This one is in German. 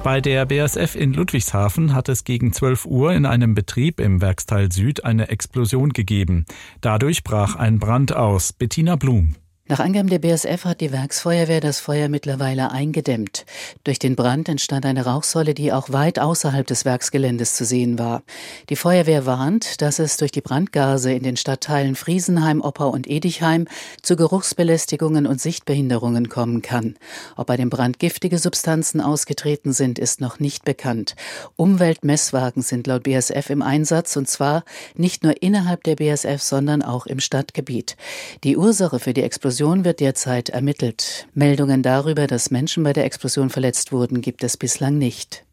Bei der BASF in Ludwigshafen hat es gegen 12 Uhr in einem Betrieb im Werksteil Süd eine Explosion gegeben. Dadurch brach ein Brand aus. Bettina Blum. Nach Angaben der BASF hat die Werksfeuerwehr das Feuer mittlerweile eingedämmt. Durch den Brand entstand eine Rauchsäule, die auch weit außerhalb des Werksgeländes zu sehen war. Die Feuerwehr warnt, dass es durch die Brandgase in den Stadtteilen Friesenheim, Oppau und Edichheim zu Geruchsbelästigungen und Sichtbehinderungen kommen kann. Ob bei dem Brand giftige Substanzen ausgetreten sind, ist noch nicht bekannt. Umweltmesswagen sind laut BASF im Einsatz, und zwar nicht nur innerhalb der BASF, sondern auch im Stadtgebiet. Die Ursache für die Explosion wird derzeit ermittelt. Meldungen darüber, dass Menschen bei der Explosion verletzt wurden, gibt es bislang nicht.